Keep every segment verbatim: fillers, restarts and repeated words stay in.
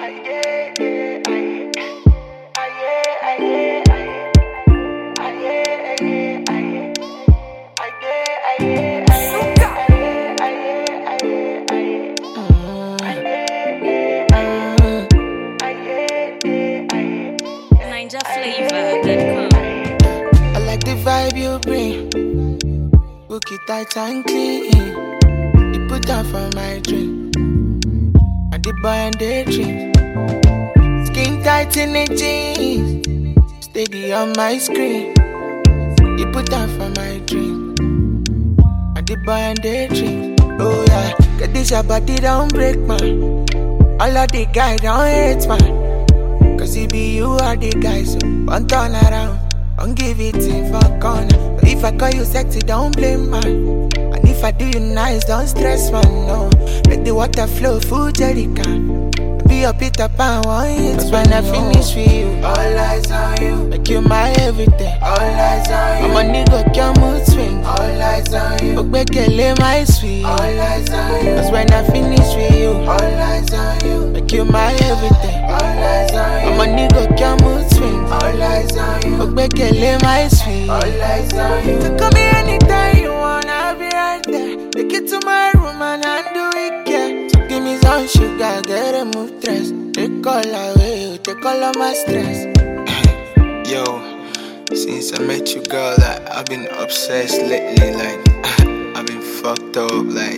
Vibe you bring, book it tight and clean. You put down for my dream. I the boy and the dream. Skin tight in the jeans, steady on my screen. You put down for my dream. I the boy and the dream. Oh yeah, get this your body don't break man. All of the guys don't hate man. Cause it be you are the guys, so one turn around. Don't give it in for corner. But if I call you sexy, don't blame man. And if I do you nice, don't stress man, no. Let the water flow, full jerrycan. Be your Peter Pan, one hit. Cause when I finish with you, all eyes on you. Make you my everything, all eyes on you. I'm a nigga, can mood swing, all eyes on you. Ogbekele my sweet, all eyes on you. Cause when I finish with you, all eyes on you. Make you my everything, all eyes on you. I'm a nigga, can mood swing, all eyes on you. Ogbekele my sweet, all eyes on you. So call me anytime you wanna, I'll be right there. Take it to my room and undo it, yeah. So give me some sugar, get a move stress. Take all away, take all of my stress. Yo, since I met you, girl, like, I've been obsessed lately, like, I've been fucked up, like,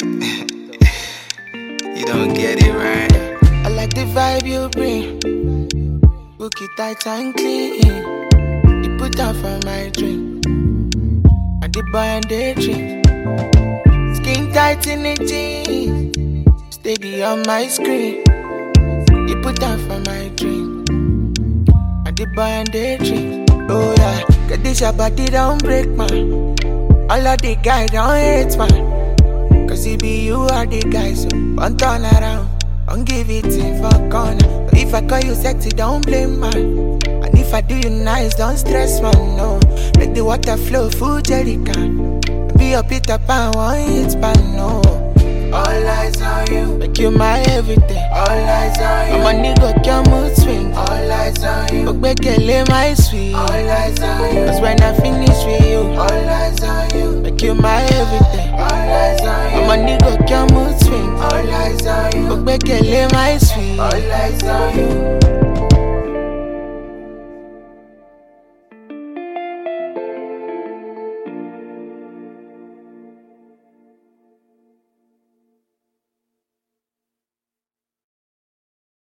you don't get it right. I like the vibe you bring, book it tight and clean. You put down for my dream. I the boy and the dream. Skin tight in the jeans, steady on my screen. You put down for my dream. I the boy and the dream. Oh yeah, get this your body don't break man. All of the guys don't hate man. Cause it be you are the guys, so one turn around. Don't give it in for corner. But if I call you sexy, don't blame man. And if I do you nice, don't stress man, no. Let the water flow, full jerrycan. Be your Peter Pan, one hit pan, no. All eyes on you, make you my everything. All eyes on you, I'm a nigga, can mood swing. All eyes on you, Ogbekele my sweet. All eyes on you, cause when I finish with you, all eyes on you, make you my everything. All eyes on you, I'm a nigga, can mood swing. All eyes on you, Ogbekele my sweet. All eyes on you.